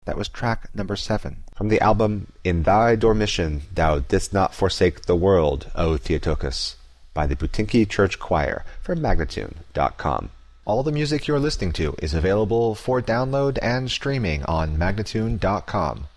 That was track number 7. From the album In Thy Dormition Thou Didst Not Forsake the World, O Theotokos, by the Butinki Church Choir from Magnatune.com. All the music you're listening to is available for download and streaming on Magnatune.com.